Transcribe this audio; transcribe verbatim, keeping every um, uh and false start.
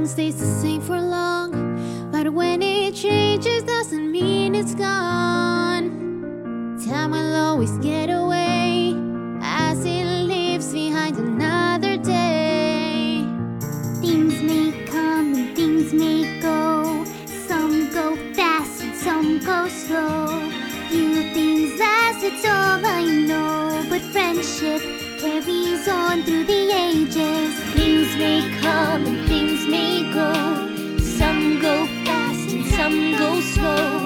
stays the same for long, but when it changes doesn't mean it's gone. Time will always get away as it leaves behind another day. Things may come and things may go. Some go fast and some go slow. Few things last, it's all I know, but friendship carries on through the ages. Things may come and things may go. Some go fast and some go slow.